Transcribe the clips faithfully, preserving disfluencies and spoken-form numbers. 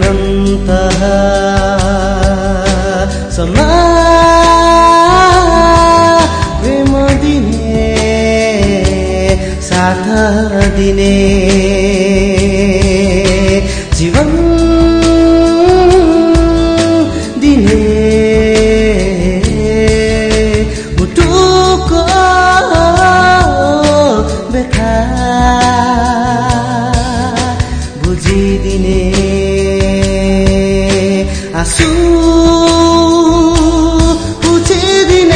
अनन्त सम्म प्रेम दिने साथ दिने जीवन दिने मुटुको व्यथा बुझिदिने आँसु बुझिदिने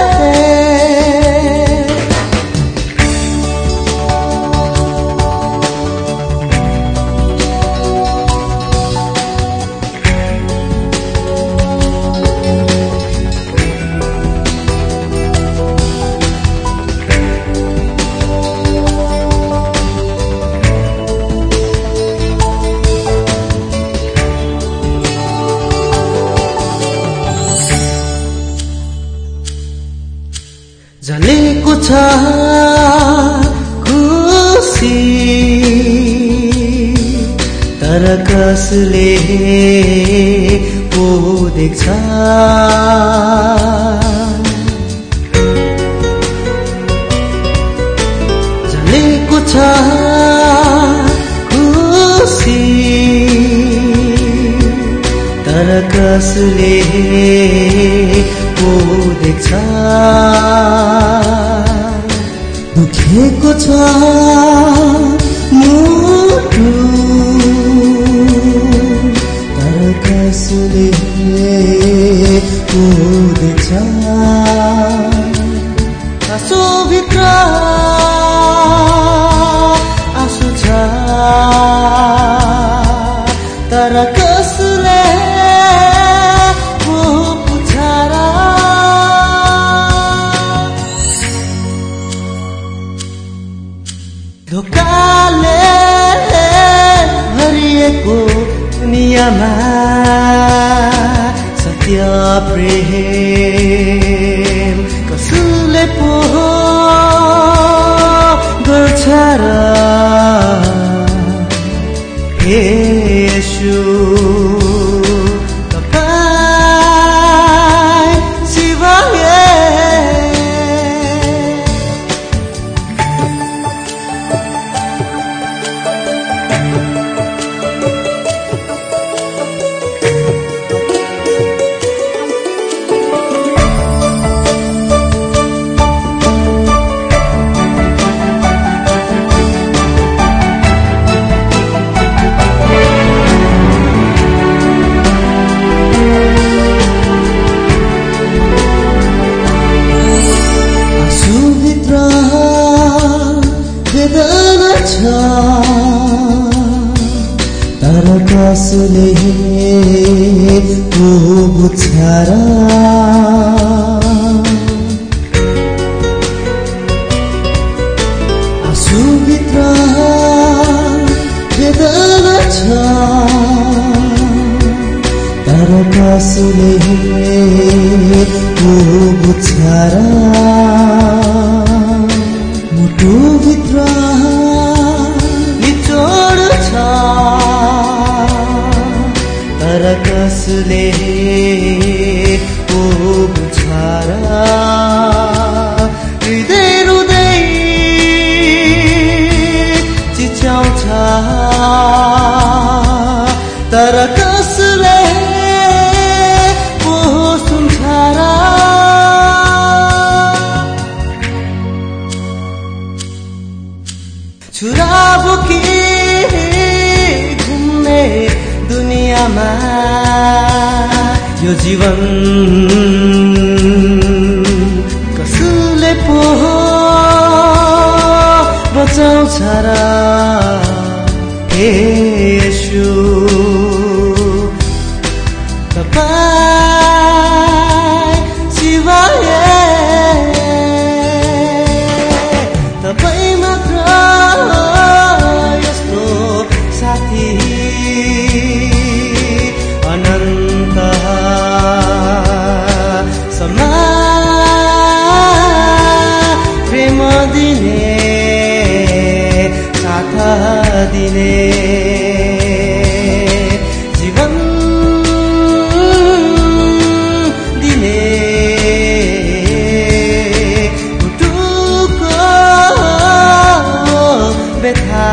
जलेको छ खुसी तर कसले पो देख्छ जलेको छ खुसी तर कसले पो देख्छ दुखेको छ मुटु तर कसले पो देख्छ आँसुभित्र आँसु छ तर कसले पो पुछ र धोकाले भरिएको दुनियाँमा सत्य प्रेम कसले पो गर्छ र हे येशू तपाईं सिवाय वेदना छ तर कसले पो बुझ्छ र आँसुभित्र वेदना छ तर कसले पो बुझ्छ र मुटुभित्र निचोड छ तर कसले पो बुझ्छ र हृदय रुँदै चिच्याउँछ तर कसले पो सुन्छ र छुरा बोकी घुम्ने दुनियाँमा यो जीवन कसले पो बचाउँछ र हे येशू तपाईं सिवाय तपाईं मात्र यस्तो साथी अनन्त सम्म प्रेम दिने साथ दिने जीवन व्यथा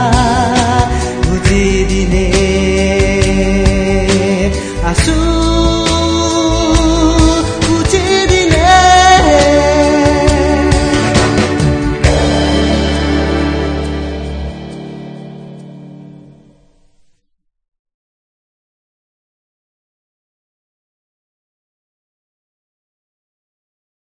बुझिदिने आँसु